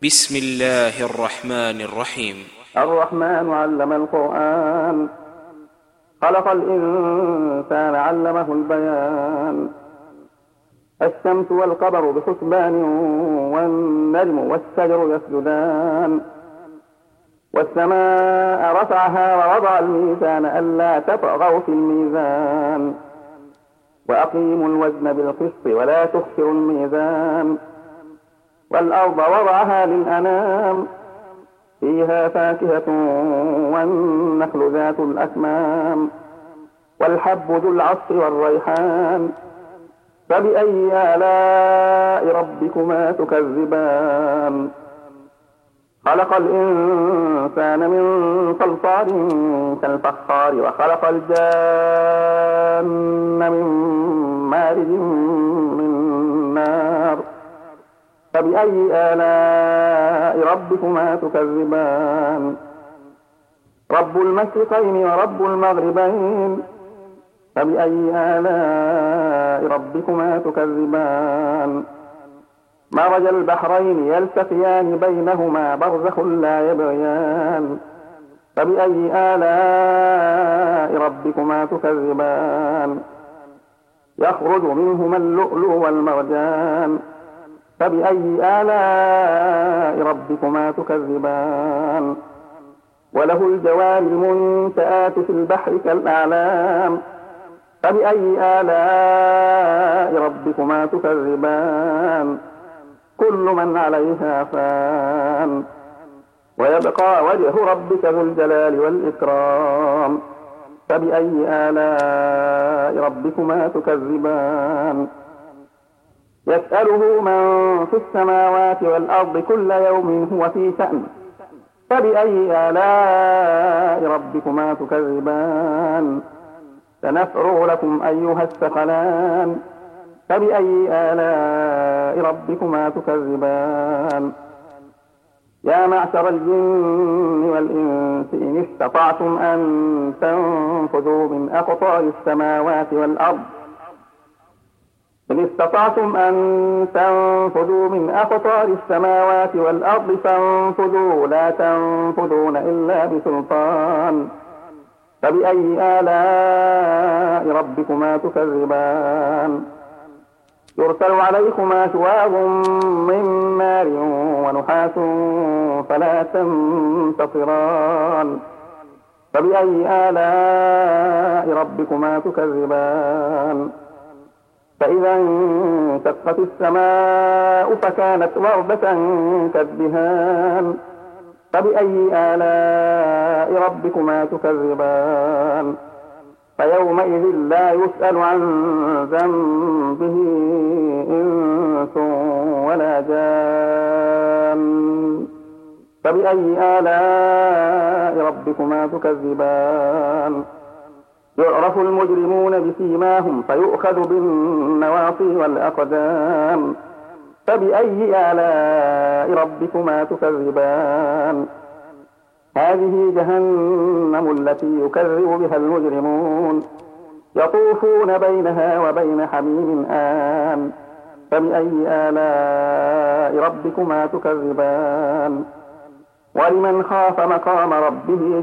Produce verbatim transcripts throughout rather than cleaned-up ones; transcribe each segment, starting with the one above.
بسم الله الرحمن الرحيم. الرحمن علم القرآن، خلق الإنسان علمه البيان. الشمس والقمر بحسبان، والنجم والشجر يسجدان. والسماء رفعها ووضع الميزان ألا تطغوا في الميزان. وأقيموا الوزن بالقسط ولا تخسروا الميزان. والأرض وضعها للأنام، فيها فاكهة والنخل ذات الأكمام. والحب ذو العصف والريحان، فبأي آلاء ربكما تكذبان. خلق الإنسان من صلصال كالفخار، وخلق الجان من مارج من نار. فبأي آلاء ربكما تكذبان. رب المشرقين ورب المغربين، فبأي آلاء ربكما تكذبان. مرج البحرين يلتقيان بينهما برزخ لا يبغيان. فبأي آلاء ربكما تكذبان. يخرج منهما اللؤلؤ والمرجان، فبأي آلاء ربكما تكذبان. وله الجوار المنشآت في البحر كالأعلام، فبأي آلاء ربكما تكذبان. كل من عليها فان، ويبقى وجه ربك ذو الجلال والإكرام. فبأي آلاء ربكما تكذبان. يسأله من في السماوات والأرض كل يوم هو في شأن. فبأي آلاء ربكما تكذبان. سنفرغ لكم أيها الثقلان. فبأي آلاء ربكما تكذبان. يا معشر الجن والإنس إن استطعتم أن تنفذوا من أقطار السماوات والأرض إن استطعتم أن تنفذوا من أقطار السماوات والأرض فانفذوا، لا تنفذون إلا بسلطان. فبأي آلاء ربكما تكذبان. يرسل عليكما شواظ من نار ونحاس فلا تنتصران. فبأي آلاء ربكما تكذبان. فإذا انشقت السماء فكانت وردة كالدهان. فبأي آلاء ربكما تكذبان. فيومئذ لا يسأل عن ذنبه إنس ولا جان. فبأي آلاء ربكما تكذبان. يعرف المجرمون بسيماهم فيؤخذ بالنواصي والأقدام. فبأي آلاء ربكما تكذبان. هذه جهنم التي يكذب بها المجرمون، يطوفون بينها وبين حميم آن. فبأي آلاء ربكما تكذبان. ولمن خاف مقام ربه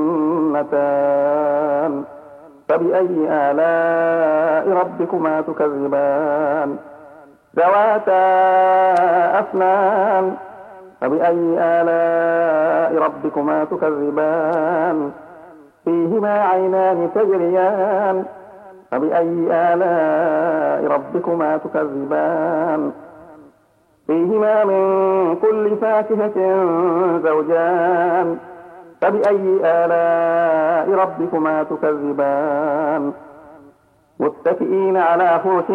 جنتان. فبأي آلاء ربكما تكذبان. ذواتا أفنان. فبأي آلاء ربكما تكذبان. فيهما عينان تجريان. فبأي آلاء ربكما تكذبان. فيهما من كل فاكهة زوجان. فبأي آلاء ربكما تكذبان. متكئين على فرش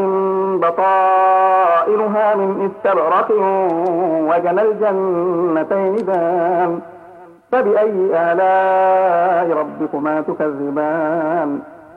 بطائنها من استبرق وجنى الجنتين دان. فبأي آلاء ربكما تكذبان.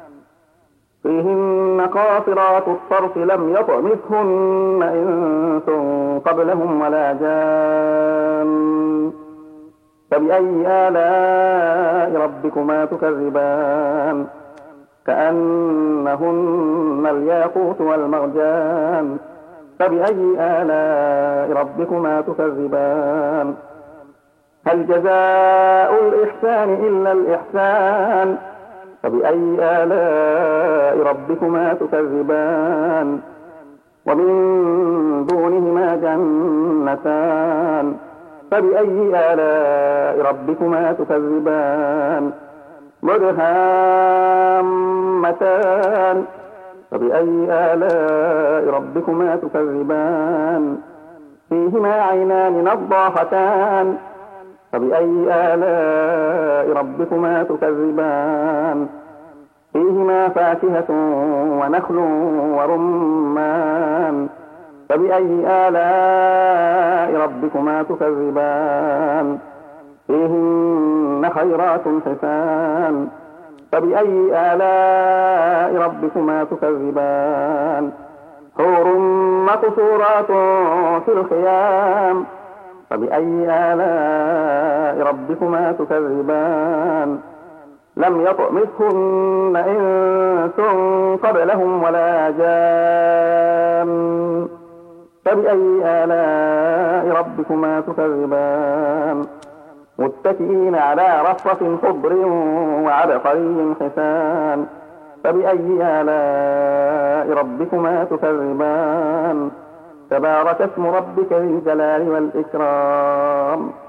فيهن قاصرات الطرف لم يطمثهن إنس قبلهم ولا جان. فبأي آلاء ربكما تكذبان. كأنهن الياقوت والمرجان. فبأي آلاء ربكما تكذبان هل جزاء الإحسان إلا الإحسان فبأي آلاء ربكما تكذبان ومن دونهما جنتان فبأي آلاء ربكما تكذبان مدهامتان فبأي آلاء ربكما تكذبان فيهما عينان نضاختان فبأي آلاء ربكما تكذبان فيهما فاكهة ونخل ورمان فبأي آلاء ربكما تكذبان فيهن خيرات حسان فبأي آلاء ربكما تكذبان حور مقصورات في الخيام فبأي آلاء ربكما تكذبان لم يطمثهن إنس قبلهم ولا جان فبأي آلاء ربكما تكذبان متكئين على رفرف خضر وعبقري حسان فبأي آلاء ربكما تكذبان تبارك اسم ربك ذي الجلال والإكرام